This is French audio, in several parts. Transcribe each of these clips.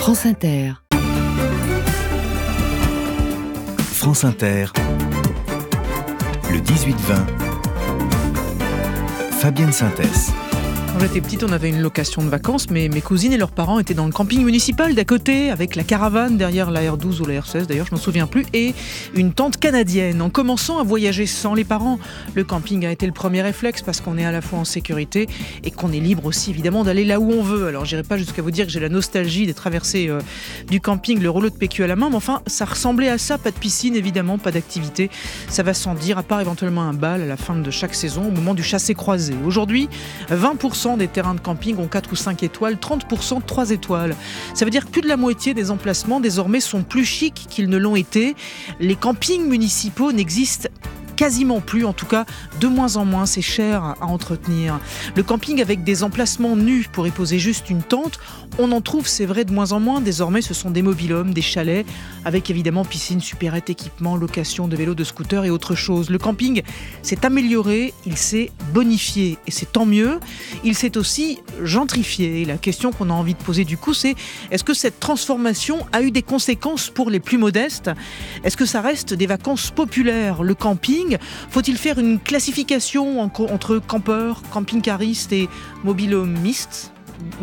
France Inter. France Inter, le 18-20, Fabienne Synthès. Quand j'étais petite, on avait une location de vacances, mais mes cousines et leurs parents étaient dans le camping municipal d'à côté, avec la caravane derrière la R12 ou la R16, d'ailleurs je m'en souviens plus, et une tente canadienne. En commençant à voyager sans les parents, le camping a été le premier réflexe parce qu'on est à la fois en sécurité et qu'on est libre aussi évidemment d'aller là où on veut. Alors j'irai pas jusqu'à vous dire que j'ai la nostalgie des traversées du camping, le rouleau de PQ à la main, mais enfin ça ressemblait à ça, pas de piscine évidemment, pas d'activité, ça va sans dire, à part éventuellement un bal à la fin de chaque saison au moment du chassé-croisé. Aujourd'hui, 20% des terrains de camping ont 4 ou 5 étoiles, 30% 3 étoiles. Ça veut dire que plus de la moitié des emplacements désormais sont plus chics qu'ils ne l'ont été. Les campings municipaux n'existent quasiment plus, en tout cas de moins en moins, c'est cher à entretenir. Le camping avec des emplacements nus pour y poser juste une tente, on en trouve, c'est vrai, de moins en moins. Désormais, ce sont des mobil-homes, des chalets, avec évidemment piscine, supérette, équipement, location de vélos, de scooters et autre chose. Le camping s'est amélioré, il s'est bonifié, et c'est tant mieux. Il s'est aussi gentrifié. Et la question qu'on a envie de poser du coup, c'est est-ce que cette transformation a eu des conséquences pour les plus modestes ? Est-ce que ça reste des vacances populaires ? Le camping, faut-il faire une classification entre campeurs, camping-caristes et mobil-homistes ? Mobil-homistes ?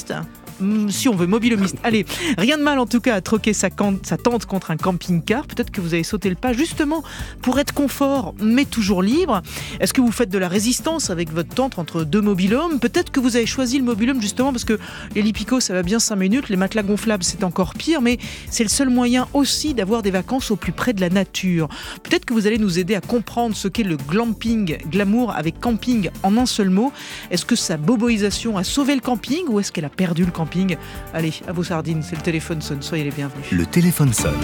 Si on veut, mobil-homiste. Allez, rien de mal en tout cas à troquer sa tente contre un camping-car. Peut-être que vous avez sauté le pas justement pour être confort, mais toujours libre. Est-ce que vous faites de la résistance avec votre tente entre deux mobil-homes ? Peut-être que vous avez choisi le mobil-home justement parce que les lits picots, ça va bien 5 minutes, les matelas gonflables, c'est encore pire, mais c'est le seul moyen aussi d'avoir des vacances au plus près de la nature. Peut-être que vous allez nous aider à comprendre ce qu'est le glamping, glamour avec camping en un seul mot. Est-ce que sa boboisation a sauvé le camping ou est-ce qu'elle a perdu le camping ? Allez, à vos sardines, c'est le téléphone sonne, soyez les bienvenus. Le téléphone sonne.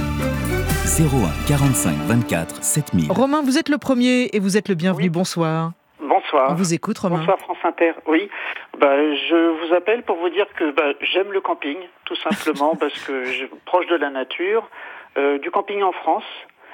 01 45 24 7000. Romain, vous êtes le premier et vous êtes le bienvenu, oui. Bonsoir. Bonsoir. On vous écoute, Romain. Bonsoir France Inter. Oui, je vous appelle pour vous dire que j'aime le camping, tout simplement, parce que je suis proche de la nature, du camping en France,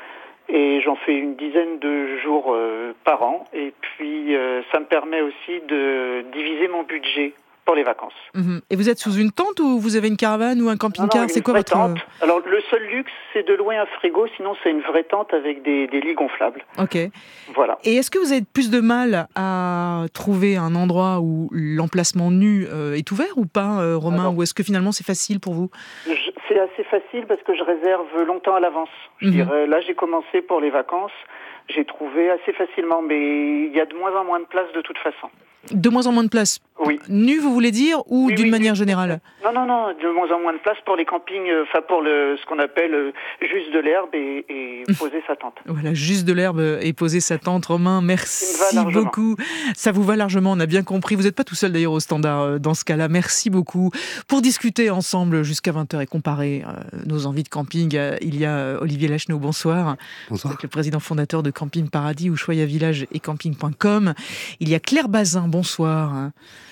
et j'en fais une dizaine de jours par an, et puis ça me permet aussi de diviser mon budget pour les vacances. Et vous êtes sous une tente ou vous avez une caravane ou un camping-car ? Non, c'est quoi votre tente. Alors le seul luxe, c'est de louer un frigo, sinon c'est une vraie tente avec des lits gonflables. Ok. Voilà. Et est-ce que vous avez plus de mal à trouver un endroit où l'emplacement nu est ouvert ou pas, Romain ? Ou est-ce que finalement c'est facile pour vous ? C'est assez facile parce que je réserve longtemps à l'avance. Je dirais, là j'ai commencé pour les vacances, j'ai trouvé assez facilement, mais il y a de moins en moins de place de toute façon. De moins en moins de place. Oui. Nu, vous voulez dire, ou d'une manière générale ? Non, de moins en moins de place pour les campings, pour ce qu'on appelle juste de l'herbe et poser sa tente. Voilà, juste de l'herbe et poser sa tente. Romain, merci beaucoup. Ça vous va largement, on a bien compris. Vous n'êtes pas tout seul d'ailleurs au standard dans ce cas-là. Merci beaucoup. Pour discuter ensemble jusqu'à 20h et comparer nos envies de camping, il y a Olivier Lacheneau, bonsoir. Bonsoir. Avec le président fondateur de Camping Paradis, Ushuaïa Village et camping.com. Il y a Claire Bazin, bonsoir.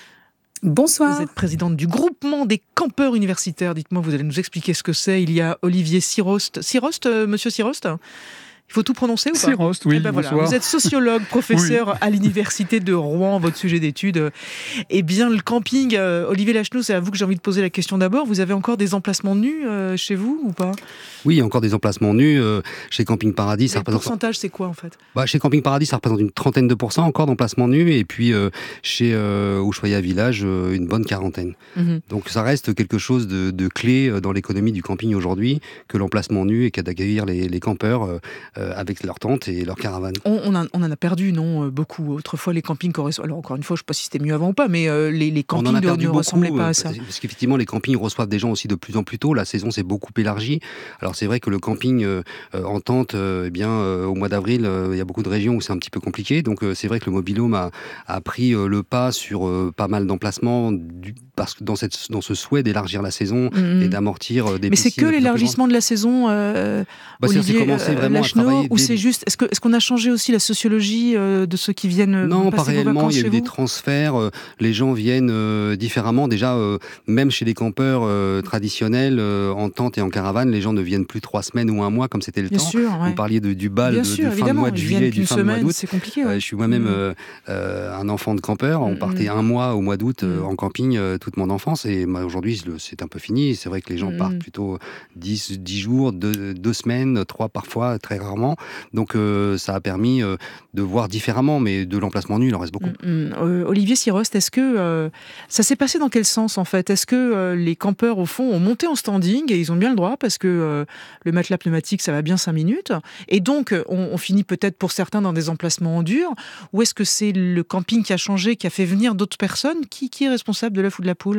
Bonsoir. Vous êtes présidente du groupement des campeurs universitaires. Dites-moi, vous allez nous expliquer ce que c'est. Il y a Olivier Sirost. Sirost, monsieur Sirost ? Il faut tout prononcer ou pas ? Sirost, oui, voilà. Vous êtes sociologue, professeur à l'université de Rouen, votre sujet d'étude. Eh bien, le camping, Olivier Lacheneau, c'est à vous que j'ai envie de poser la question d'abord. Vous avez encore des emplacements nus chez vous ou pas ? Oui, il y a encore des emplacements nus. Chez Camping Paradis, ça représente... Le pourcentage, c'est quoi en fait ? Chez Camping Paradis, ça représente une 30% encore d'emplacements nus. Et puis chez Ushuaïa Village, une bonne 40%. Donc ça reste quelque chose de clé dans l'économie du camping aujourd'hui, que l'emplacement nu et qu'à d'accueillir les campeurs avec leur tente et leur caravane. On en a perdu, non, beaucoup. Autrefois, les campings correspondaient... Alors, encore une fois, je ne sais pas si c'était mieux avant ou pas, mais les campings ne ressemblaient pas à ça. Parce qu'effectivement, les campings reçoivent des gens aussi de plus en plus tôt. La saison s'est beaucoup élargie. Alors, c'est vrai que le camping en tente, au mois d'avril, il y a beaucoup de régions où c'est un petit peu compliqué. Donc, c'est vrai que le mobil-home a pris le pas sur pas mal d'emplacements parce que dans ce souhait d'élargir la saison et d'amortir des piscines. Mais c'est que l'élargissement de la saison, Olivier c'est commencé vraiment Lacheneau, réellement, ou c'est juste... Est-ce qu'on a changé aussi la sociologie de ceux qui viennent Non, pas passer vos réellement. vacances Il y a chez eu des vous ? transferts. Les gens viennent différemment. Déjà, même chez les campeurs traditionnels, en tente et en caravane, les gens ne viennent plus 3 semaines ou un mois comme c'était le Bien temps. sûr, ouais. Vous parliez du bal Bien du sûr, fin de mois de juillet, du fin de mois d'août. C'est compliqué. Ouais. Je suis moi-même un enfant de campeur. On partait un mois au mois d'août en camping toute mon enfance. Et aujourd'hui, c'est un peu fini. C'est vrai que les gens partent plutôt 10 jours, 2 semaines, 3 parfois, très rarement. Donc ça a permis de voir différemment, mais de l'emplacement nu, il en reste beaucoup. Olivier Sirost, est-ce que ça s'est passé dans quel sens en fait ? Est-ce que les campeurs au fond ont monté en standing et ils ont bien le droit parce que le matelas pneumatique ça va bien 5 minutes et donc on finit peut-être pour certains dans des emplacements en dur, ou est-ce que c'est le camping qui a changé, qui a fait venir d'autres personnes ? Qui est responsable de l'œuf ou de la poule ?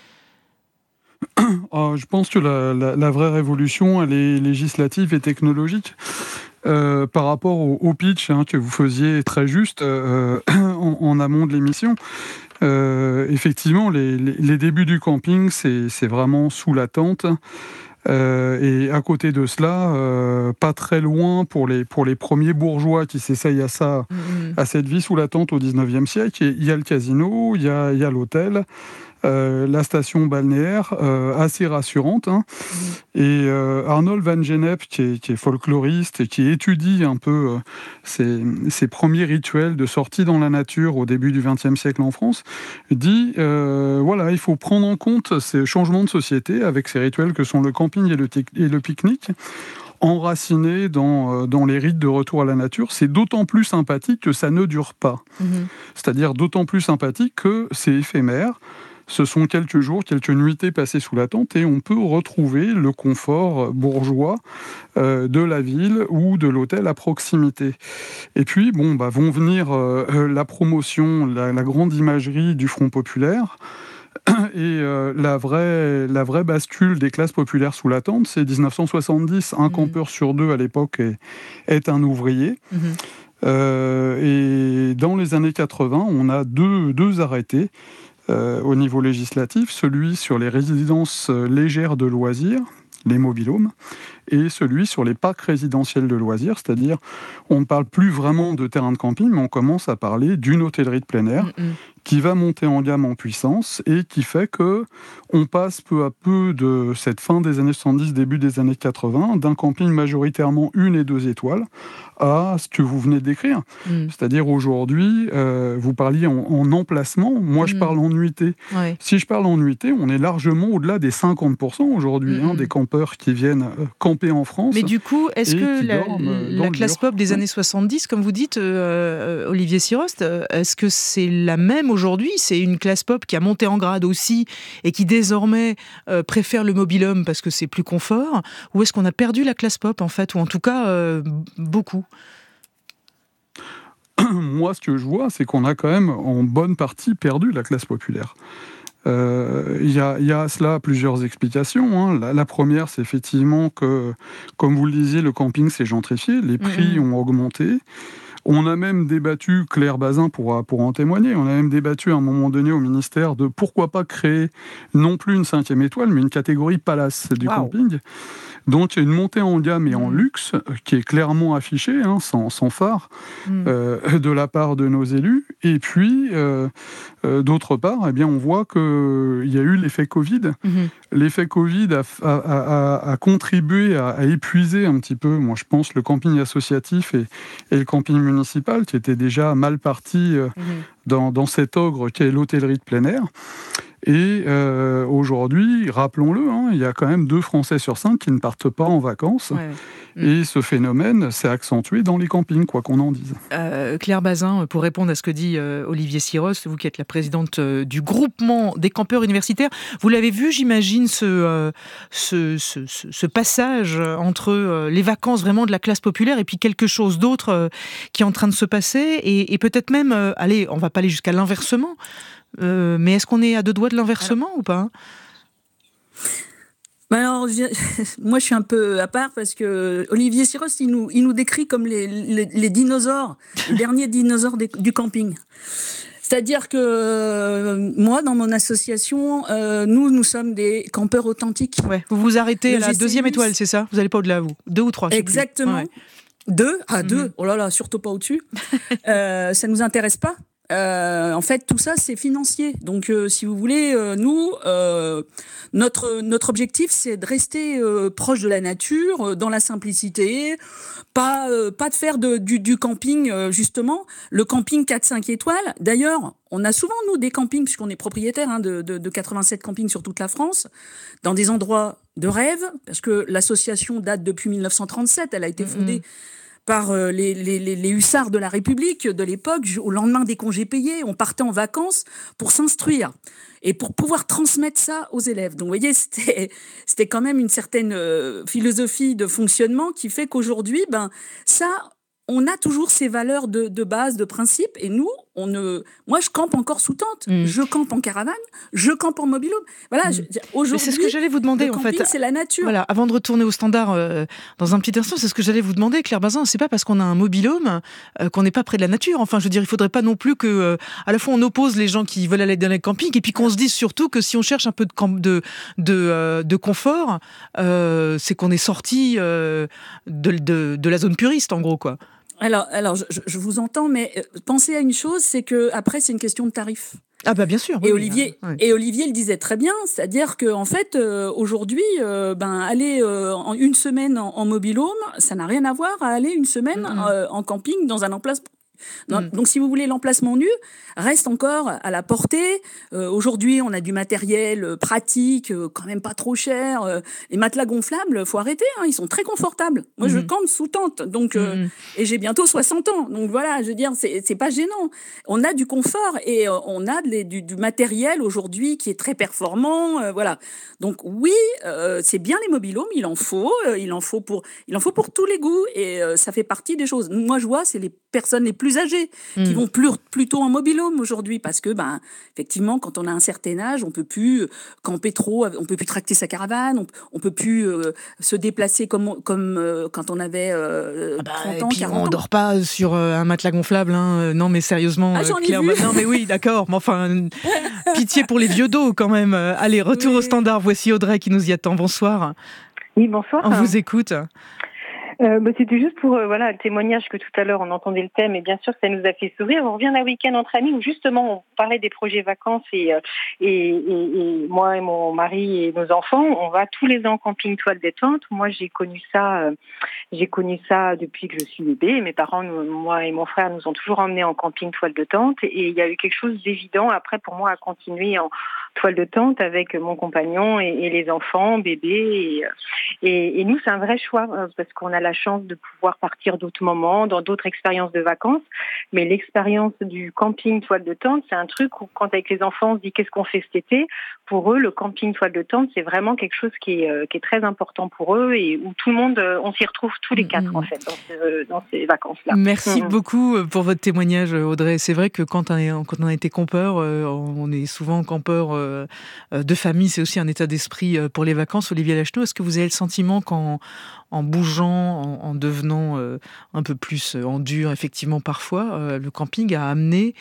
Je pense que la vraie révolution, elle est législative et technologique. Par rapport au pitch que vous faisiez très juste en amont de l'émission, effectivement, les débuts du camping, c'est vraiment sous la tente. Et à côté de cela, pas très loin pour les premiers bourgeois qui s'essayent à cette vie sous la tente au 19e siècle, il y a le casino, il y a l'hôtel. La station balnéaire, assez rassurante. Et Arnold van Gennep, qui est folkloriste et qui étudie un peu ces premiers rituels de sortie dans la nature au début du XXe siècle en France, dit il faut prendre en compte ces changements de société avec ces rituels que sont le camping et le pique-nique, enracinés dans les rites de retour à la nature. C'est d'autant plus sympathique que ça ne dure pas. C'est-à-dire d'autant plus sympathique que c'est éphémère. Ce sont quelques jours, quelques nuitées passées sous la tente et on peut retrouver le confort bourgeois de la ville ou de l'hôtel à proximité. Et puis, vont venir la promotion, la grande imagerie du Front populaire. Et la vraie bascule des classes populaires sous la tente, c'est 1970. Un campeur sur 2 à l'époque est un ouvrier. Et dans les années 80, on a deux arrêtés au niveau législatif, celui sur les résidences légères de loisirs, les mobilhomes, et celui sur les parcs résidentiels de loisirs, c'est-à-dire on ne parle plus vraiment de terrain de camping, mais on commence à parler d'une hôtellerie de plein air qui va monter en gamme en puissance et qui fait que on passe peu à peu de cette fin des années 70, début des années 80, d'un camping majoritairement 1 et 2 étoiles à ce que vous venez de décrire. C'est-à-dire aujourd'hui, vous parliez en emplacement, moi je parle en nuitée. Ouais. Si je parle en nuitée, on est largement au-delà des 50% aujourd'hui, des campeurs qui viennent camper en France. Mais du coup, est-ce que la classe pop des années 70, comme vous dites, Olivier Sirost, est-ce que c'est la même aujourd'hui ? C'est une classe pop qui a monté en grade aussi et qui désormais préfère le mobil-home parce que c'est plus confort ? Ou est-ce qu'on a perdu la classe pop en fait ? Ou en tout cas, beaucoup ? Moi, ce que je vois, c'est qu'on a quand même en bonne partie perdu la classe populaire. Il y a à cela plusieurs explications. La première, c'est effectivement que, comme vous le disiez, le camping s'est gentrifié, les prix ont augmenté. On a même débattu, Claire Bazin pour en témoigner, on a même débattu à un moment donné au ministère de pourquoi pas créer non plus une 5e étoile, mais une catégorie palace du camping. Donc il y a une montée en gamme et en luxe qui est clairement affichée, sans phare, de la part de nos élus. Et puis, d'autre part, on voit qu'il y a eu l'effet Covid. L'effet Covid a contribué à épuiser un petit peu, moi je pense, le camping associatif et le camping municipal, qui était déjà mal parti dans cet ogre qu'est l'hôtellerie de plein air. Et aujourd'hui, rappelons-le, il y a quand même 2 Français sur 5 qui ne partent pas en vacances. Et ce phénomène s'est accentué dans les campings, quoi qu'on en dise. Claire Bazin, pour répondre à ce que dit Olivier Sirost, vous qui êtes la présidente du groupement des campeurs universitaires, vous l'avez vu, j'imagine, ce passage entre les vacances vraiment de la classe populaire et puis quelque chose d'autre qui est en train de se passer et peut-être même, on va pas aller jusqu'à l'inversement, mais est-ce qu'on est à 2 doigts de l'inversement ou pas ? Alors, moi, je suis un peu à part parce que Olivier Sirost, il nous décrit comme les dinosaures, les derniers dinosaures du camping. C'est-à-dire que moi, dans mon association, nous sommes des campeurs authentiques. Ouais, vous vous arrêtez à la 2e étoile, c'est ça ? Vous n'allez pas au-delà, vous ? 2 ou 3 ? Exactement. 2 à 2, oh là là, surtout pas au-dessus. Ça nous intéresse pas. En fait, tout ça, c'est financier. Donc, si vous voulez, nous, notre objectif, c'est de rester proche de la nature, dans la simplicité, pas de faire du camping, justement. Le camping 4-5 étoiles, d'ailleurs, on a souvent, nous, des campings, puisqu'on est propriétaire de 87 campings sur toute la France, dans des endroits de rêve, parce que l'association date depuis 1937, elle a été fondée par les hussards de la République de l'époque. Au lendemain des congés payés, on partait en vacances pour s'instruire et pour pouvoir transmettre ça aux élèves. Donc, vous voyez, c'était quand même une certaine philosophie de fonctionnement qui fait qu'aujourd'hui, on a toujours ces valeurs de base, de principe, et nous, moi, je campe encore sous tente, je campe en caravane, je campe en mobil-home. Voilà, aujourd'hui, c'est ce que j'allais vous demander, le camping, c'est la nature. Voilà, avant de retourner au standard dans un petit instant, c'est ce que j'allais vous demander, Claire Bazin. C'est pas parce qu'on a un mobil-home qu'on n'est pas près de la nature. Enfin, je veux dire, il faudrait pas non plus que, à la fois, on oppose les gens qui veulent aller dans les campings, et puis qu'on se dise surtout que si on cherche un peu de confort, c'est qu'on est sorti de la zone puriste, en gros, quoi. Alors, je vous entends, mais pensez à une chose, c'est que après, c'est une question de tarif. Ah bah bien sûr. Et oui, Olivier le disait très bien, c'est-à-dire que en fait, aujourd'hui, aller en une semaine en mobil-home, ça n'a rien à voir à aller une semaine en camping dans un emplacement. Donc, si vous voulez, l'emplacement nu reste encore à la portée. Aujourd'hui, on a du matériel pratique, quand même pas trop cher. Les matelas gonflables, faut arrêter, hein, ils sont très confortables. Moi, je campe sous tente, donc et j'ai bientôt 60 ans. Donc voilà, je veux dire, c'est pas gênant. On a du confort et on a du matériel aujourd'hui qui est très performant. Voilà. Donc oui, c'est bien les mobil-homes, il en faut pour tous les goûts et ça fait partie des choses. Moi, je vois, c'est les personnes les plus âgés qui vont plutôt en mobil-home aujourd'hui parce que effectivement quand on a un certain âge on peut plus camper trop, on peut plus tracter sa caravane, on peut plus se déplacer comme quand on avait 30 ans, et puis 40 ans. On dort pas sur un matelas gonflable, hein. Non mais sérieusement, j'en ai Claire, vu. Non mais oui, d'accord, mais enfin pitié pour les vieux dos quand même. Allez, retour au standard, voici Audrey qui nous y attend. Bonsoir. Oui, bonsoir. On vous écoute. C'était juste pour le témoignage que tout à l'heure on entendait le thème et bien sûr ça nous a fait sourire. On revient d'un week-end entre amis où justement on parlait des projets vacances et moi et mon mari et nos enfants on va tous les ans en camping toile détente. Moi j'ai connu ça depuis que je suis bébé. Mes parents, moi et mon frère nous ont toujours emmenés en camping toile de tente et il y a eu quelque chose d'évident après pour moi à continuer en toile de tente avec mon compagnon et les enfants, bébés et nous c'est un vrai choix parce qu'on a la chance de pouvoir partir d'autres moments, dans d'autres expériences de vacances. Mais l'expérience du camping toile de tente, c'est un truc où quand avec les enfants on se dit qu'est-ce qu'on fait cet été, pour eux le camping toile de tente c'est vraiment quelque chose qui est très important pour eux et où tout le monde, on s'y retrouve tous les quatre en fait dans ces vacances-là. Merci beaucoup pour votre témoignage Audrey. C'est vrai que quand on a été campeur, on est souvent campeur de famille, c'est aussi un état d'esprit pour les vacances. Olivier Lacheneau, est-ce que vous avez le sentiment qu'en bougeant, en devenant un peu plus en dur, effectivement, parfois, le camping a amené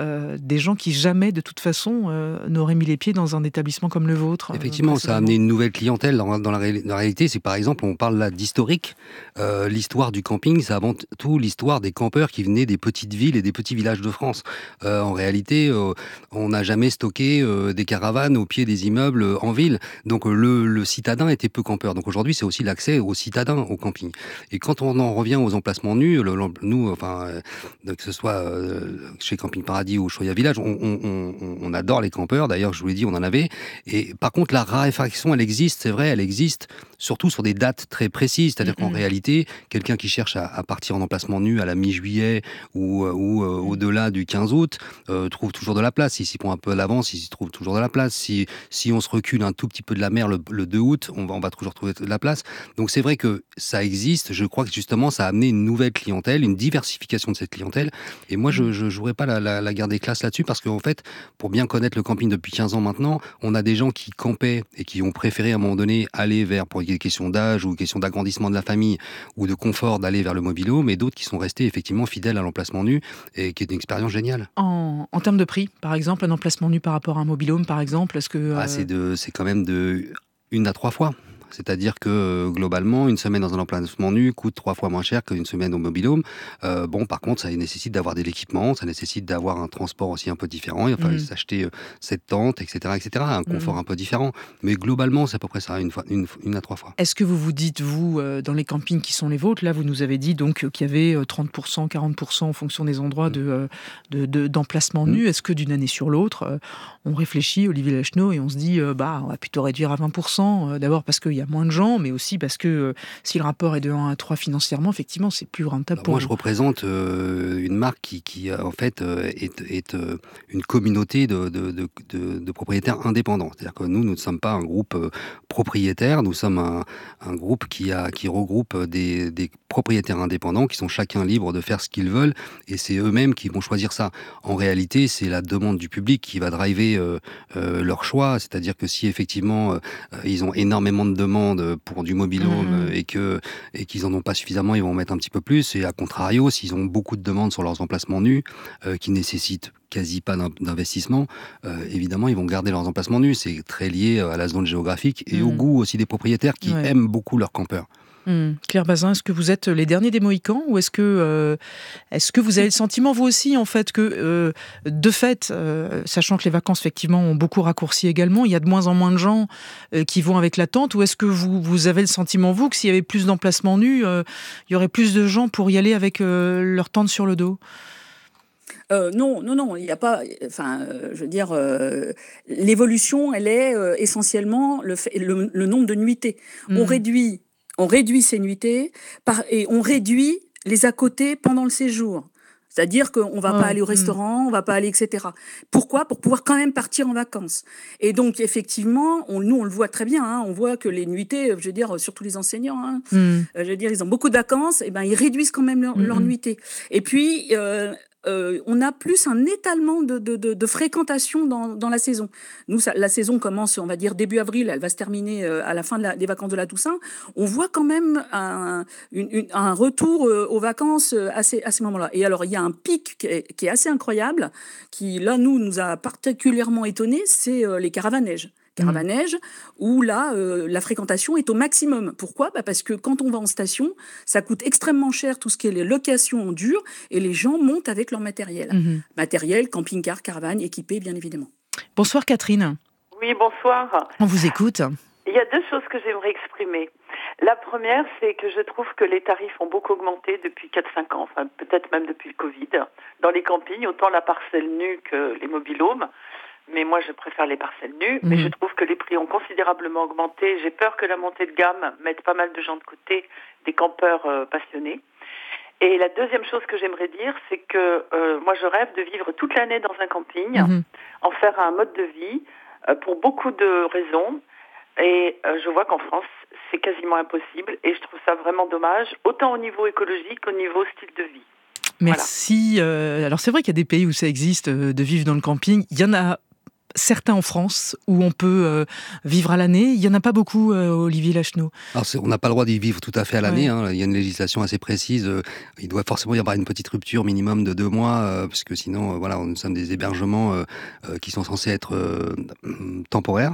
des gens qui jamais, de toute façon, n'auraient mis les pieds dans un établissement comme le vôtre. Effectivement, ça a amené une nouvelle clientèle. Dans la réalité, c'est par exemple, on parle là d'historique. L'histoire du camping, c'est avant tout l'histoire des campeurs qui venaient des petites villes et des petits villages de France. En réalité, on n'a jamais stocké des caravanes au pied des immeubles en ville. Donc le citadin était peu campeur. Donc aujourd'hui, c'est aussi l'accès aux citadins au camping. Et quand on en revient aux emplacements nus, nous, que ce soit chez Camping Paradis ou Choya Village, on adore les campeurs. D'ailleurs, je vous l'ai dit, on en avait. Et par contre, la raréfaction, elle existe, c'est vrai, elle existe, surtout sur des dates très précises. C'est-à-dire qu'en réalité, quelqu'un qui cherche à partir en emplacement nu à la mi-juillet ou au-delà du 15 août trouve toujours de la place. Il s'y prend un peu à l'avance, il s'y trouve toujours de la place. Si on se recule un tout petit peu de la mer le 2 août, on va toujours trouver de la place. Donc c'est vrai que ça existe. Je crois que justement, ça a amené une nouvelle clientèle, une diversification de cette clientèle. Et moi, je ne jouerais pas la guerre des classes là-dessus parce qu'en fait, pour bien connaître le camping depuis 15 ans maintenant, on a des gens qui campaient et qui ont préféré à un moment donné aller pour des questions d'âge ou questions d'agrandissement de la famille ou de confort d'aller vers le mobil-home, mais d'autres qui sont restés effectivement fidèles à l'emplacement nu et qui est une expérience géniale. En termes de prix, par exemple, un emplacement nu par rapport à un mobil-home, par exemple, est-ce que... C'est quand même de 1 à 3 fois. C'est-à-dire que globalement, une semaine dans un emplacement nu coûte 3 fois moins cher qu'une semaine au mobil-home. Par contre, ça nécessite d'avoir de l'équipement, ça nécessite d'avoir un transport aussi un peu différent. Il va falloir s'acheter cette tente, etc., un confort un peu différent. Mais globalement, c'est à peu près ça, une à 3 fois. Est-ce que vous vous dites, vous, dans les campings qui sont les vôtres, là, vous nous avez dit donc qu'il y avait 30%, 40% en fonction des endroits d'emplacement nu. Est-ce que d'une année sur l'autre, on réfléchit, Olivier Lacheneau, et on se dit, on va plutôt réduire à 20%, d'abord parce qu'il y a moins de gens, mais aussi parce que si le rapport est de 1 à 3 financièrement, effectivement, c'est plus rentable pour moi, vous. Je représente une marque qui en fait, est une communauté de propriétaires indépendants. C'est-à-dire que nous ne sommes pas un groupe propriétaire, nous sommes un groupe qui regroupe des propriétaires indépendants qui sont chacun libres de faire ce qu'ils veulent, et c'est eux-mêmes qui vont choisir ça. En réalité, c'est la demande du public qui va driver leur choix, c'est-à-dire que si effectivement ils ont énormément de demandes pour du mobil-home et qu'ils en ont pas suffisamment, ils vont en mettre un petit peu plus, et à contrario, s'ils ont beaucoup de demandes sur leurs emplacements nus qui nécessitent quasi pas d'investissement, évidemment ils vont garder leurs emplacements nus. C'est très lié à la zone géographique et au goût aussi des propriétaires qui aiment beaucoup leurs campeurs. Claire Bazin, est-ce que vous êtes les derniers des Mohicans, ou est-ce que vous avez le sentiment, vous aussi, en fait, que de fait, sachant que les vacances, effectivement, ont beaucoup raccourci également, il y a de moins en moins de gens qui vont avec la tente, ou est-ce que vous avez le sentiment, vous, que s'il y avait plus d'emplacements nus, il y aurait plus de gens pour y aller avec leur tente sur le dos ? Non, il n'y a pas. Enfin, je veux dire, l'évolution, elle est essentiellement le nombre de nuitées. On réduit ces nuitées et on réduit les à côté pendant le séjour. C'est-à-dire qu'on ne va pas aller au restaurant, on ne va pas aller, etc. Pourquoi ? Pour pouvoir quand même partir en vacances. Et donc, effectivement, nous, on le voit très bien. On voit que les nuitées, je veux dire, surtout les enseignants, je veux dire, ils ont beaucoup de vacances, et ils réduisent quand même leur nuitée. Et puis, on a plus un étalement de fréquentation dans la saison. Nous, la saison commence, on va dire, début avril, elle va se terminer à la fin des vacances de la Toussaint. On voit quand même un retour aux vacances à ces moments-là. Et alors, il y a un pic qui est assez incroyable, qui, là, nous a particulièrement étonnés, c'est les caravanèges. Caravanège, où là, la fréquentation est au maximum. Pourquoi ? Parce que quand on va en station, ça coûte extrêmement cher tout ce qui est les locations en dur, et les gens montent avec leur matériel. Matériel, camping-car, caravane, équipé, bien évidemment. Bonsoir Catherine. Oui, bonsoir. On vous écoute. Il y a 2 choses que j'aimerais exprimer. La première, c'est que je trouve que les tarifs ont beaucoup augmenté depuis 4-5 ans, enfin peut-être même depuis le Covid, dans les campings, autant la parcelle nue que les mobil-homes. Mais moi, je préfère les parcelles nues. Mais je trouve que les prix ont considérablement augmenté. J'ai peur que la montée de gamme mette pas mal de gens de côté, des campeurs passionnés. Et la deuxième chose que j'aimerais dire, c'est que moi, je rêve de vivre toute l'année dans un camping, en faire un mode de vie, pour beaucoup de raisons. Et je vois qu'en France, c'est quasiment impossible. Et je trouve ça vraiment dommage, autant au niveau écologique qu'au niveau style de vie. Merci. Voilà. Alors, c'est vrai qu'il y a des pays où ça existe, de vivre dans le camping. Il y en a certains en France où on peut vivre à l'année. Il n'y en a pas beaucoup, Olivier Lacheneau. Alors on n'a pas le droit d'y vivre tout à fait à l'année. Il y a une législation assez précise. Il doit forcément y avoir une petite rupture minimum de 2 mois, parce que sinon, nous sommes des hébergements qui sont censés être temporaires.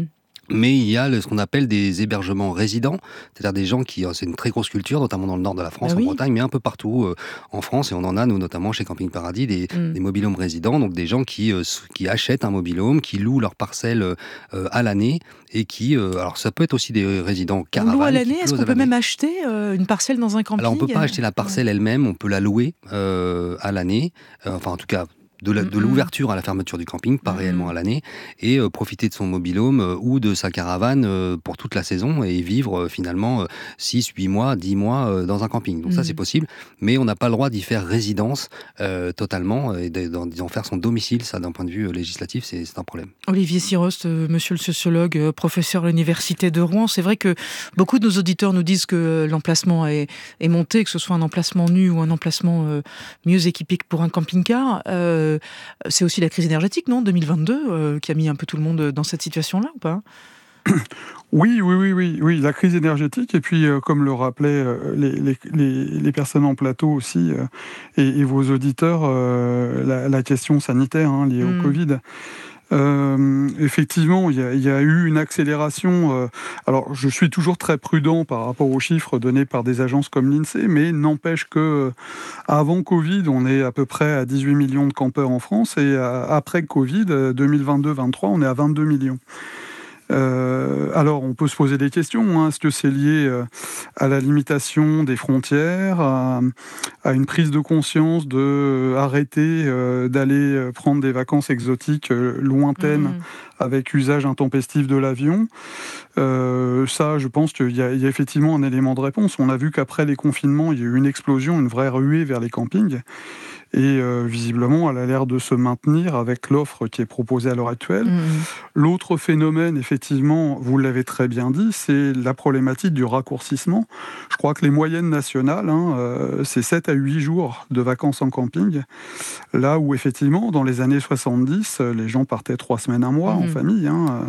Mais il y a ce qu'on appelle des hébergements résidents, c'est-à-dire des gens qui, c'est une très grosse culture, notamment dans le nord de la France, en Bretagne, mais un peu partout en France, et on en a, nous, notamment chez Camping Paradis, des mobil-homes résidents, donc des gens qui achètent un mobil-home, qui louent leur parcelle à l'année, et qui, alors ça peut être aussi des résidents caravanes. On loue à l'année, est-ce qu'on peut même acheter une parcelle dans un camping ? Alors on peut pas acheter la parcelle elle-même, on peut la louer à l'année, enfin en tout cas de l'ouverture à la fermeture du camping, pas réellement à l'année, et profiter de son mobil-home ou de sa caravane pour toute la saison et vivre finalement 6, 8 mois, 10 mois dans un camping. Donc ça c'est possible, mais on n'a pas le droit d'y faire résidence totalement et d'en faire son domicile. Ça, d'un point de vue législatif, c'est un problème. Olivier Sirost, monsieur le sociologue, professeur à l'université de Rouen, c'est vrai que beaucoup de nos auditeurs nous disent que l'emplacement est monté, que ce soit un emplacement nu ou un emplacement mieux équipé que pour un camping-car. C'est aussi la crise énergétique, non, 2022, qui a mis un peu tout le monde dans cette situation-là, ou pas ? Oui, la crise énergétique, et puis comme le rappelaient les personnes en plateau aussi, et vos auditeurs, la question sanitaire liée au Covid. Effectivement, il y a eu une accélération. Alors, je suis toujours très prudent par rapport aux chiffres donnés par des agences comme l'INSEE, mais n'empêche que avant Covid, on est à peu près à 18 millions de campeurs en France, et après Covid, 2022-23, on est à 22 millions. Alors, on peut se poser des questions. Est-ce que c'est lié à la limitation des frontières, à une prise de conscience de arrêter d'aller prendre des vacances exotiques lointaines avec usage intempestif de l'avion? Ça, je pense qu'il y a effectivement un élément de réponse. On a vu qu'après les confinements, il y a eu une explosion, une vraie ruée vers les campings. Et visiblement, elle a l'air de se maintenir avec l'offre qui est proposée à l'heure actuelle. L'autre phénomène, effectivement, vous l'avez très bien dit, c'est la problématique du raccourcissement. Je crois que les moyennes nationales, c'est 7 à 8 jours de vacances en camping. Là où, effectivement, dans les années 70, les gens partaient 3 semaines, 1 mois en famille.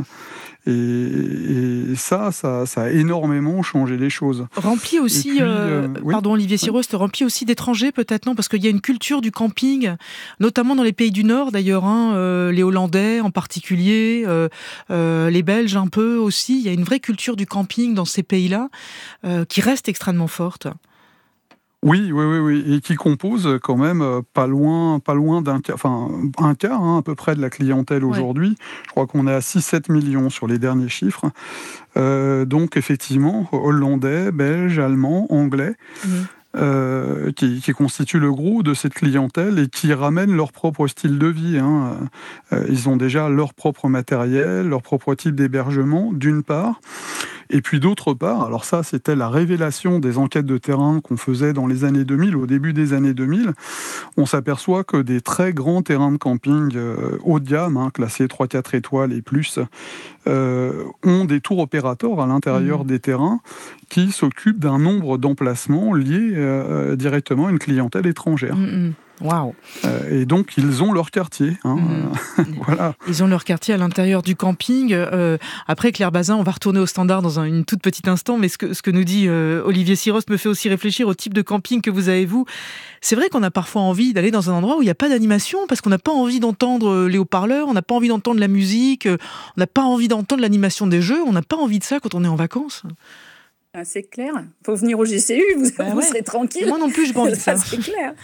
Et ça a énormément changé les choses. Rempli aussi, puis, pardon Olivier Sirost, rempli aussi d'étrangers peut-être, non? Parce qu'il y a une culture du camping, notamment dans les pays du Nord d'ailleurs, les Hollandais en particulier, les Belges un peu aussi. Il y a une vraie culture du camping dans ces pays-là qui reste extrêmement forte. Oui, et qui compose quand même pas loin d'un quart, un quart à peu près de la clientèle aujourd'hui. Je crois qu'on est à 6-7 millions sur les derniers chiffres. Donc effectivement, Hollandais, Belges, Allemands, Anglais, qui constituent le gros de cette clientèle et qui ramènent leur propre style de vie. Ils ont déjà leur propre matériel, leur propre type d'hébergement, d'une part. Et puis d'autre part, alors ça c'était la révélation des enquêtes de terrain qu'on faisait dans les années 2000, au début des années 2000, on s'aperçoit que des très grands terrains de camping haut de gamme, classés 3-4 étoiles et plus, ont des tours opérateurs à l'intérieur des terrains qui s'occupent d'un nombre d'emplacements liés directement à une clientèle étrangère. Waouh. Et donc, ils ont leur quartier. Voilà. Ils ont leur quartier à l'intérieur du camping. Après, Claire Bazin, on va retourner au standard dans une toute petite instant, mais ce que nous dit Olivier Sirost me fait aussi réfléchir au type de camping que vous avez, vous. C'est vrai qu'on a parfois envie d'aller dans un endroit où il n'y a pas d'animation, parce qu'on n'a pas envie d'entendre les haut-parleurs, on n'a pas envie d'entendre la musique, on n'a pas envie d'entendre l'animation des jeux, on n'a pas envie de ça quand on est en vacances. C'est clair. Il faut venir au GCU, vous serez tranquille. Moi non plus, je pas envie de ça. C'est clair.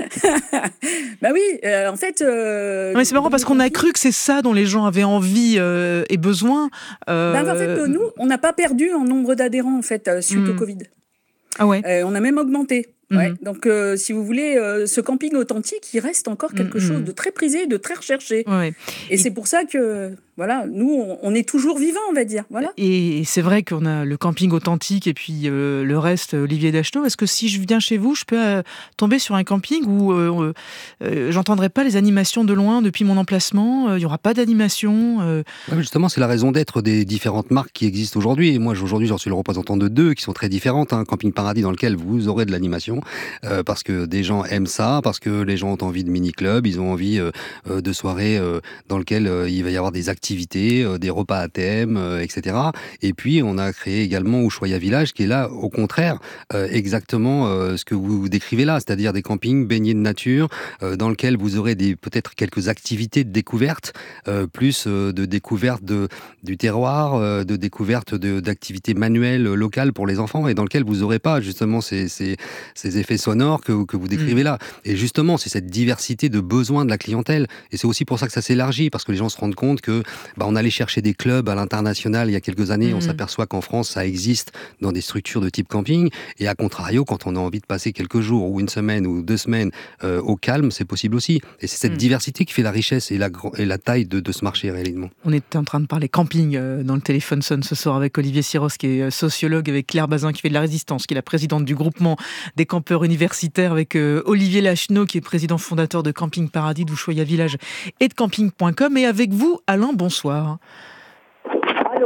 Oui, en fait... Mais c'est marrant parce qu'on a cru que c'est ça dont les gens avaient envie et besoin. En fait, nous, on n'a pas perdu en nombre d'adhérents, en fait, suite au Covid. Ah ouais. On a même augmenté. Ouais. Donc, si vous voulez, ce camping authentique, il reste encore quelque chose de très prisé, de très recherché. Ouais. Et c'est pour ça que, voilà, nous, on est toujours vivants, on va dire. Voilà. Et c'est vrai qu'on a le camping authentique et puis le reste, Olivier Dacheneau. Est-ce que si je viens chez vous, je peux tomber sur un camping où j'entendrai pas les animations de loin depuis mon emplacement, il n'y aura pas d'animation Justement, c'est la raison d'être des différentes marques qui existent aujourd'hui. Et moi, aujourd'hui, j'en suis le représentant de 2 qui sont très différentes. Camping Paradis, dans lequel vous aurez de l'animation, parce que des gens aiment ça, parce que les gens ont envie de mini-clubs, ils ont envie de soirées dans lesquelles il va y avoir des activités, des repas à thème, etc. Et puis, on a créé également Ushuaïa Village, qui est là, au contraire, exactement ce que vous décrivez là, c'est-à-dire des campings baignés de nature, dans lesquels vous aurez peut-être quelques activités de découverte, plus de découverte du terroir, de découverte d'activités manuelles locales pour les enfants, et dans lequel vous n'aurez pas justement ces effets sonores que vous décrivez là. Et justement, c'est cette diversité de besoins de la clientèle. Et c'est aussi pour ça que ça s'élargit, parce que les gens se rendent compte que on allait chercher des clubs à l'international il y a quelques années, on s'aperçoit qu'en France, ça existe dans des structures de type camping. Et à contrario, quand on a envie de passer quelques jours ou une semaine ou 2 semaines au calme, c'est possible aussi. Et c'est cette diversité qui fait la richesse et la taille de ce marché réellement. On est en train de parler camping dans le téléphone sonne ce soir avec Olivier Sirost, qui est sociologue, avec Claire Bazin qui fait de la résistance, qui est la présidente du groupement des campeurs universitaires, avec Olivier Dacheneau qui est président fondateur de Camping Paradis, d'Ushuaïa Village et de camping.com. Et avec vous, Alain, bonsoir. Allô.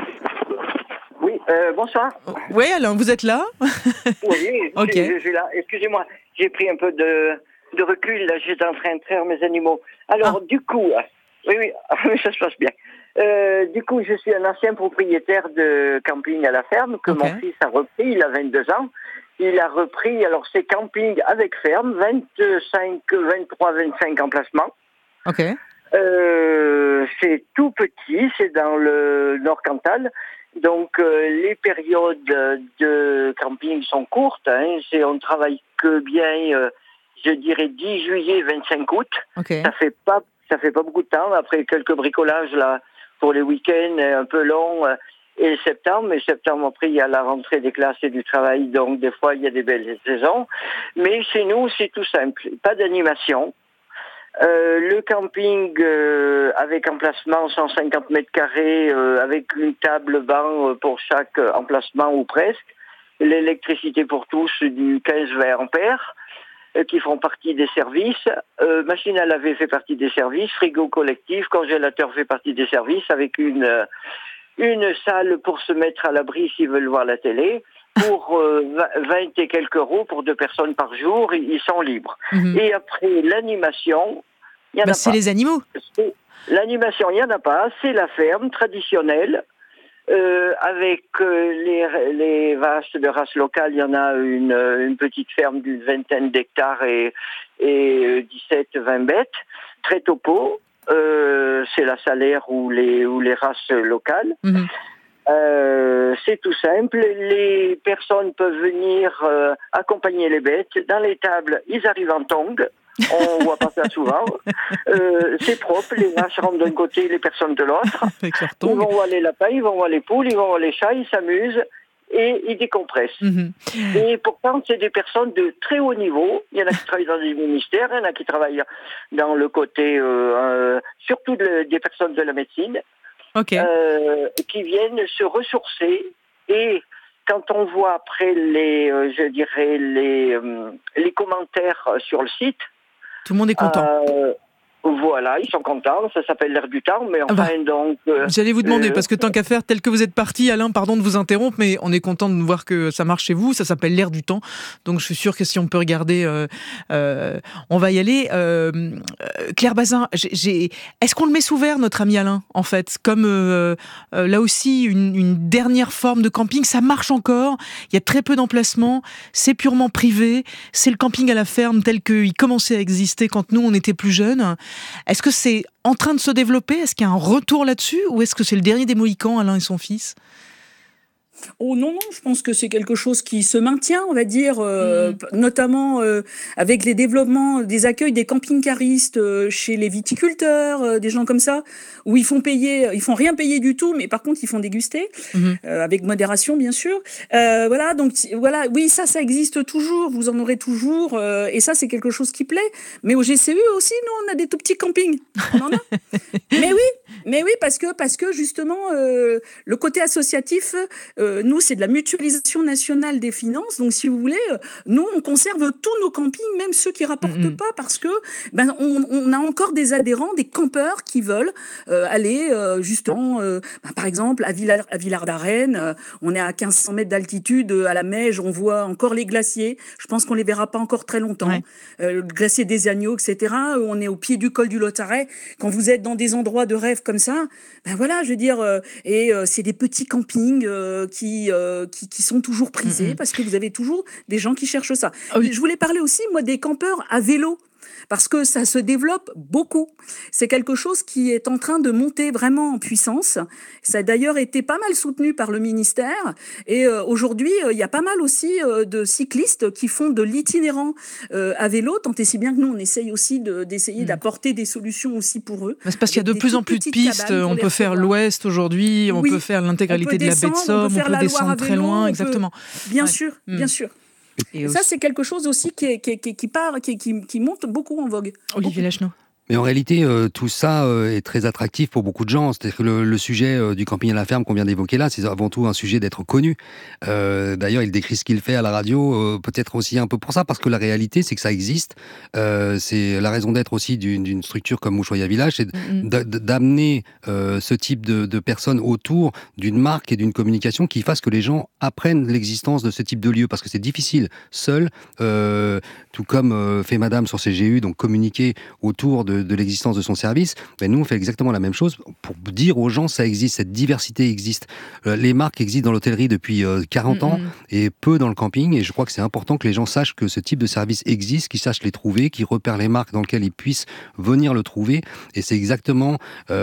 Oui, bonsoir. Oui, Alain, vous êtes là? Oui, okay. je suis là. Excusez-moi, j'ai pris un peu de recul, là, j'étais en train de traire mes animaux. Alors, du coup, oui, ça se passe bien. Du coup, je suis un ancien propriétaire de camping à la ferme que mon fils a repris, il a 22 ans. Il a repris, alors c'est camping avec ferme, 23, 25 emplacements. Ok. C'est tout petit, c'est dans le Nord Cantal. Donc les périodes de camping sont courtes. On travaille que bien, je dirais 10 juillet, 25 août. Okay. Ça fait pas beaucoup de temps. Après quelques bricolages là pour les week-ends un peu longs. Et septembre, après, il y a la rentrée des classes et du travail, donc des fois, il y a des belles saisons. Mais chez nous, c'est tout simple. Pas d'animation. Le camping avec emplacement 150 mètres carrés, avec une table-banc pour chaque emplacement ou presque. L'électricité pour tous du 15-20 ampères qui font partie des services. Machine à laver fait partie des services. Frigo collectif, congélateur fait partie des services avec une salle pour se mettre à l'abri s'ils veulent voir la télé. Pour 20 et quelques euros pour 2 personnes par jour, ils sont libres. Mm-hmm. Et après, l'animation, il n'y en a pas. C'est les animaux. L'animation, il n'y en a pas. C'est la ferme traditionnelle. Avec les vaches de race locale, il y en a une petite ferme d'une vingtaine d'hectares et 17-20 bêtes. Très topo. C'est la salaire ou les races locales. Mmh. C'est tout simple. Les personnes peuvent venir accompagner les bêtes. Dans les tables, ils arrivent en tongs. On voit pas ça souvent. C'est propre. Les vaches rentrent d'un côté, les personnes de l'autre. Ils vont voir les lapins, ils vont voir les poules, ils vont voir les chats, ils s'amusent et ils décompressent. Mmh. Et pourtant, c'est des personnes de très haut niveau. Il y en a qui travaillent dans des ministères, il y en a qui travaillent dans le côté, surtout des personnes de la médecine, okay. Qui viennent se ressourcer. Et quand on voit après les commentaires sur le site, tout le monde est content. Voilà, ils sont contents, ça s'appelle l'air du temps, mais enfin donc... J'allais vous demander, parce que tant qu'à faire, tel que vous êtes parti, Alain, pardon de vous interrompre, mais on est content de voir que ça marche chez vous, ça s'appelle l'air du temps, donc je suis sûr que si on peut regarder, on va y aller. Claire Bazin, est-ce qu'on le met sous verre, notre ami Alain, en fait, comme là aussi, une dernière forme de camping, ça marche encore, il y a très peu d'emplacements, c'est purement privé, c'est le camping à la ferme tel qu'il commençait à exister quand nous, on était plus jeunes. Est-ce que c'est en train de se développer ? Est-ce qu'il y a un retour là-dessus ? Ou est-ce que c'est le dernier des Mohicans, Alain et son fils ? Oh non, je pense que c'est quelque chose qui se maintient, on va dire, notamment avec les développements des accueils des camping-caristes chez les viticulteurs, des gens comme ça, où ils font rien payer du tout, mais par contre ils font déguster, avec modération bien sûr. Voilà, donc voilà, oui, ça existe toujours, vous en aurez toujours, et ça c'est quelque chose qui plaît. Mais au GCU aussi, nous on a des tout petits campings, on en a. Mais oui, parce que justement le côté associatif. Nous, c'est de la mutualisation nationale des finances. Donc, si vous voulez, nous, on conserve tous nos campings, même ceux qui rapportent pas, parce que on a encore des adhérents, des campeurs qui veulent aller justement, par exemple, à Villard-d'Arène. On est à 1500 mètres d'altitude, à la Meige, on voit encore les glaciers. Je pense qu'on les verra pas encore très longtemps. Ouais. Le glacier des Agneaux, etc. On est au pied du col du Lotaret. Quand vous êtes dans des endroits de rêve comme ça, voilà, je veux dire, c'est des petits campings qui sont toujours prisés parce que vous avez toujours des gens qui cherchent ça. Oui. Je voulais parler aussi, moi, des campeurs à vélo. Parce que ça se développe beaucoup. C'est quelque chose qui est en train de monter vraiment en puissance. Ça a d'ailleurs été pas mal soutenu par le ministère. Et aujourd'hui, il y a pas mal aussi de cyclistes qui font de l'itinérant à vélo, tant et si bien que nous, on essaye aussi d'essayer d'apporter des solutions aussi pour eux. C'est parce qu'il y a de plus en plus de pistes. On peut faire l'Ouest aujourd'hui, on peut faire l'intégralité de la baie de Somme, on peut descendre très loin. Exactement. Bien sûr, bien sûr. Et ça, c'est quelque chose aussi qui monte beaucoup en vogue. Olivier Lacheneau. Mais en réalité, tout ça est très attractif pour beaucoup de gens. C'est-à-dire que le sujet du camping à la ferme qu'on vient d'évoquer là, c'est avant tout un sujet d'être connu. D'ailleurs, il décrit ce qu'il fait à la radio, peut-être aussi un peu pour ça, parce que la réalité, c'est que ça existe. C'est la raison d'être aussi d'une structure comme Ushuaïa Village, c'est d'amener ce type de personnes autour d'une marque et d'une communication qui fasse que les gens apprennent l'existence de ce type de lieu, parce que c'est difficile, seul, tout comme fait Madame sur CGU, donc communiquer autour de de l'existence de son service, nous on fait exactement la même chose pour dire aux gens ça existe, cette diversité existe. Les marques existent dans l'hôtellerie depuis 40 ans et peu dans le camping, et je crois que c'est important que les gens sachent que ce type de service existe, qu'ils sachent les trouver, qu'ils repèrent les marques dans lesquelles ils puissent venir le trouver, et c'est exactement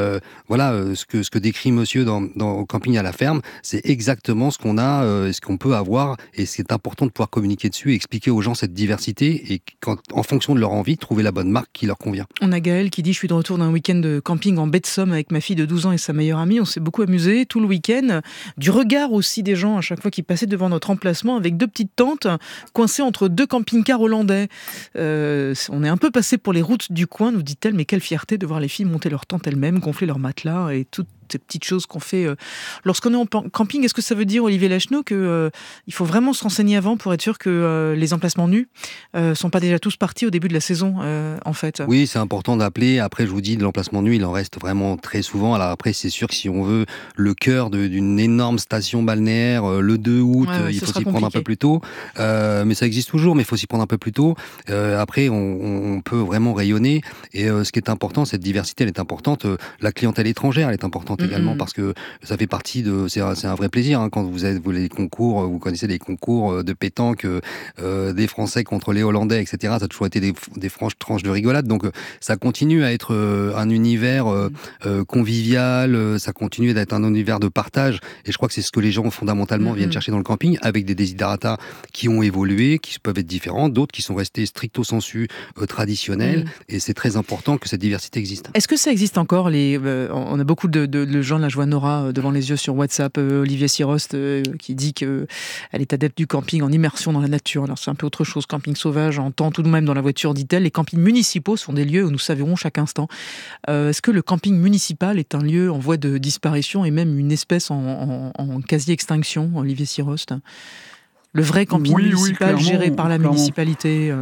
ce que décrit monsieur au camping à la ferme, c'est exactement ce qu'on a, ce qu'on peut avoir, et c'est important de pouvoir communiquer dessus et expliquer aux gens cette diversité, et en fonction de leur envie, trouver la bonne marque qui leur convient. On a Gaël qui dit: je suis de retour d'un week-end de camping en baie de Somme avec ma fille de 12 ans et sa meilleure amie. On s'est beaucoup amusé tout le week-end. Du regard aussi des gens à chaque fois qu'ils passaient devant notre emplacement avec 2 petites tentes coincées entre 2 camping-cars hollandais. On est un peu passé pour les routes du coin, nous dit-elle, mais quelle fierté de voir les filles monter leurs tentes elles-mêmes, gonfler leurs matelas et toutes ces petites choses qu'on fait lorsqu'on est en camping. Est-ce que ça veut dire, Olivier Lacheneau, qu'il faut vraiment se renseigner avant pour être sûr que les emplacements nus sont pas déjà tous partis au début de la saison, en fait? Oui, c'est important d'appeler. Après, je vous dis, l'emplacement nu, il en reste vraiment très souvent. Alors après, c'est sûr que si on veut le cœur d'une énorme station balnéaire, le 2 août, il faut s'y prendre un peu plus tôt. Mais ça existe toujours, mais il faut s'y prendre un peu plus tôt. Après, on peut vraiment rayonner. Et ce qui est important, cette diversité, elle est importante. La clientèle étrangère, elle est importante également, parce que ça fait partie c'est un vrai plaisir, quand vous les concours, vous connaissez les concours de pétanque des Français contre les Hollandais, etc. Ça a toujours été des franches tranches de rigolade. Donc ça continue à être un univers convivial, ça continue d'être un univers de partage, et je crois que c'est ce que les gens fondamentalement viennent chercher dans le camping, avec des desiderata qui ont évolué, qui peuvent être différents, d'autres qui sont restés stricto sensu traditionnels, et c'est très important que cette diversité existe. Est-ce que ça existe encore on a beaucoup de gens, là je vois Nora devant les yeux sur WhatsApp, Olivier Sirost qui dit qu'elle est adepte du camping en immersion dans la nature. Alors c'est un peu autre chose, camping sauvage, en temps tout de même dans la voiture, dit-elle. Les campings municipaux sont des lieux où nous savons chaque instant. Est-ce que le camping municipal est un lieu en voie de disparition et même une espèce en quasi-extinction, Olivier Sirost? Le vrai camping municipal géré par la municipalité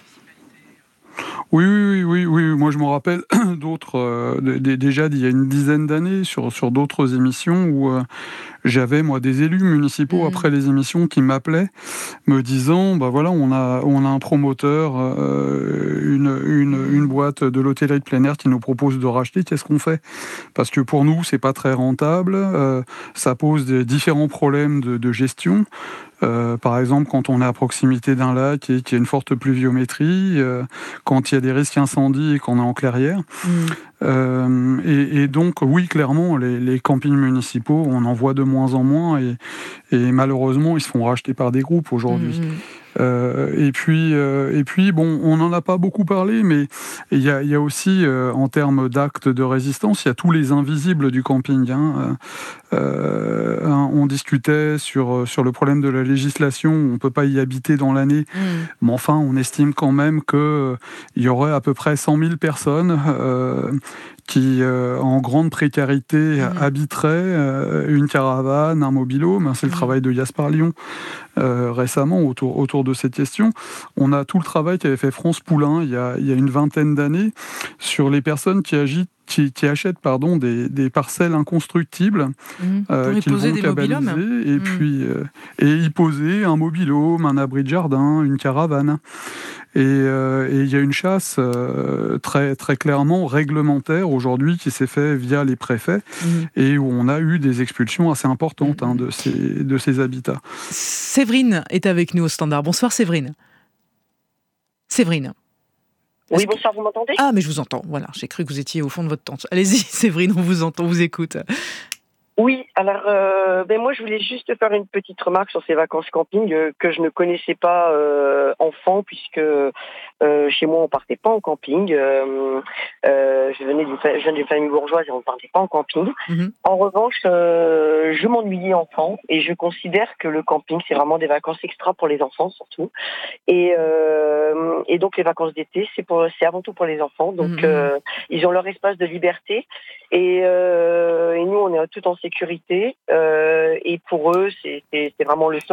Oui. Moi, je me rappelle d'autres, déjà d'il y a une dizaine d'années, sur d'autres émissions où j'avais, moi, des élus municipaux après les émissions qui m'appelaient, me disant, on a un promoteur, une boîte de l'hôtellerie de plein air qui nous propose de racheter, qu'est-ce qu'on fait? Parce que pour nous, c'est pas très rentable, ça pose des différents problèmes de gestion. Par exemple, quand on est à proximité d'un lac et qu'il y a une forte pluviométrie, quand il y a des risques incendie et qu'on est en clairière. Et donc, oui, clairement, les campings municipaux, on en voit de moins en moins, et malheureusement, ils se font racheter par des groupes aujourd'hui. Et puis, bon, on n'en a pas beaucoup parlé, mais il y a aussi, en termes d'actes de résistance, il y a tous les invisibles du camping. On discutait sur le problème de la législation, on ne peut pas y habiter dans l'année, mais enfin, on estime quand même qu'il y aurait à peu près 100 000 personnes qui, en grande précarité, habiteraient une caravane, un mobil-home. C'est le travail de Gaspard Lyon récemment autour de cette question. On a tout le travail qu'avait fait France Poulain il y a une vingtaine d'années sur les personnes qui achètent des parcelles inconstructibles qu'ils vont cabaniser, et puis y poser un mobil-home, un abri de jardin, une caravane. Et il y a une chasse très, très clairement réglementaire aujourd'hui qui s'est fait via les préfets, et où on a eu des expulsions assez importantes de ces habitats. Séverine est avec nous au standard. Bonsoir Séverine. Séverine. Oui, bonsoir, vous m'entendez? Ah, mais je vous entends, voilà, j'ai cru que vous étiez au fond de votre tente. Allez-y Séverine, on vous entend, on vous écoute. Oui, alors moi je voulais juste faire une petite remarque sur ces vacances camping que je ne connaissais pas enfant, puisque chez moi on partait pas en camping. Je viens d'une famille bourgeoise et on ne partait pas en camping. En revanche, je m'ennuyais enfant, et je considère que le camping c'est vraiment des vacances extra pour les enfants surtout. Et donc les vacances d'été c'est avant tout pour les enfants. Donc ils ont leur espace de liberté, et nous on est tout en sécurité, et pour eux c'est vraiment le top.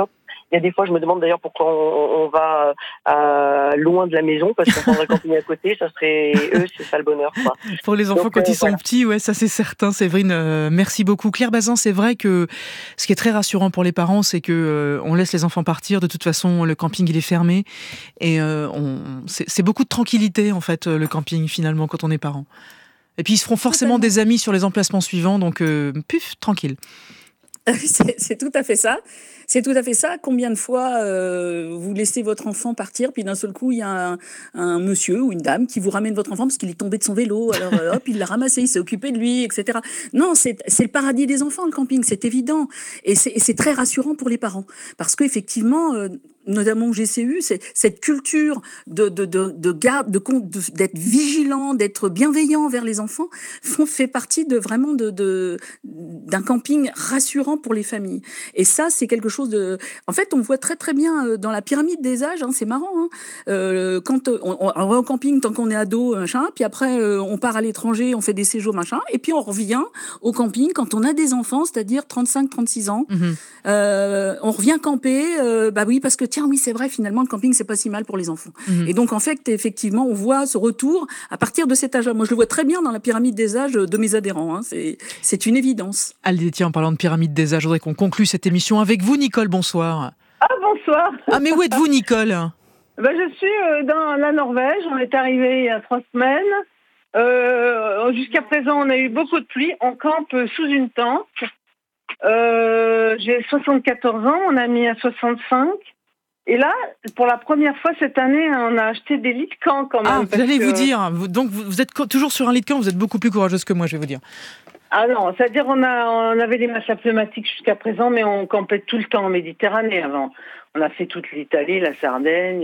Il y a des fois, je me demande d'ailleurs pourquoi on va loin de la maison, parce qu'on prendrait le camping à côté, ça serait c'est ça le bonheur, quoi. Pour les enfants, quand ils sont petits, ouais, ça c'est certain. Séverine, merci beaucoup. Claire Bazin, c'est vrai que ce qui est très rassurant pour les parents, c'est que on laisse les enfants partir. De toute façon, le camping il est fermé et c'est beaucoup de tranquillité en fait le camping finalement quand on est parent. Et puis ils se feront forcément des amis sur les emplacements suivants, donc tranquille. C'est tout à fait ça. C'est tout à fait ça. Combien de fois vous laissez votre enfant partir, puis d'un seul coup, il y a un monsieur ou une dame qui vous ramène votre enfant parce qu'il est tombé de son vélo. Alors hop, il l'a ramassé, il s'est occupé de lui, etc. Non, c'est le paradis des enfants, le camping, c'est évident. Et c'est très rassurant pour les parents. Parce qu'effectivement, notamment au GCU, cette culture de garde, d'être vigilant, d'être bienveillant envers les enfants, fait partie vraiment d'un camping rassurant pour les familles. Et ça, c'est quelque chose de... En fait, on voit très très bien dans la pyramide des âges, c'est marrant, quand on va au camping tant qu'on est ado, machin, puis après on part à l'étranger, on fait des séjours, machin, et puis on revient au camping quand on a des enfants, c'est-à-dire 35-36 ans. On revient camper, oui, parce que tiens, oui, c'est vrai, finalement, le camping, c'est pas si mal pour les enfants. Et donc, en fait, effectivement, on voit ce retour à partir de cet âge-là. Moi, je le vois très bien dans la pyramide des âges de mes adhérents. C'est une évidence. Allez, tiens, en parlant de pyramide des âges, je voudrais qu'on conclue cette émission avec vous, Nicole. Bonsoir. Ah, bonsoir. Ah, mais où êtes-vous, Nicole ? Je suis dans la Norvège. On est arrivé il y a 3 semaines. Jusqu'à présent, on a eu beaucoup de pluie. On campe sous une tente. J'ai 74 ans, mon ami a 65. Et là, pour la première fois cette année, on a acheté des lits de camp quand même. J'allais vous dire. Donc, vous êtes toujours sur un lit de camp, vous êtes beaucoup plus courageuse que moi, je vais vous dire. Ah non, c'est-à-dire on avait des masses pneumatiques jusqu'à présent, mais on campait tout le temps en Méditerranée avant. On a fait toute l'Italie, la Sardaigne,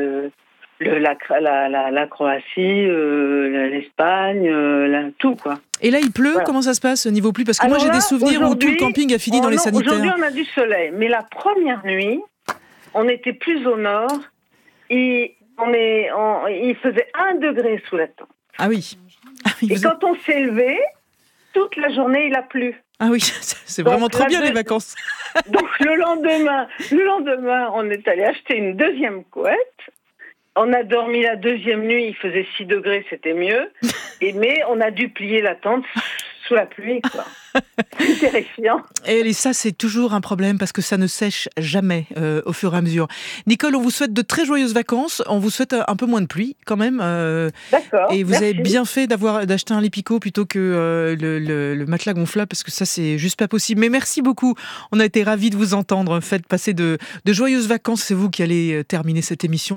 la Croatie, l'Espagne, tout quoi. Et là, il pleut, voilà. Comment ça se passe au niveau pluie ? Parce que moi, j'ai des souvenirs où tout le camping a fini dans les sanitaires. Aujourd'hui, on a du soleil, mais la première nuit, on était plus au nord et il faisait 1 degré sous la tente. Ah oui. Et quand on s'est levé, toute la journée, il a plu. Ah oui, c'est vraiment trop bien les vacances. Donc le lendemain, on est allé acheter une deuxième couette. On a dormi la deuxième nuit, il faisait 6 degrés, c'était mieux. Mais on a dû plier la tente sous la pluie, quoi. C'est terrifiant. Et ça, c'est toujours un problème parce que ça ne sèche jamais au fur et à mesure. Nicole, on vous souhaite de très joyeuses vacances. On vous souhaite un peu moins de pluie quand même. D'accord. Et vous avez bien fait d'acheter un lit Pico plutôt que le matelas gonflable parce que ça, c'est juste pas possible. Mais merci beaucoup. On a été ravis de vous entendre. Faites passer de joyeuses vacances. C'est vous qui allez terminer cette émission.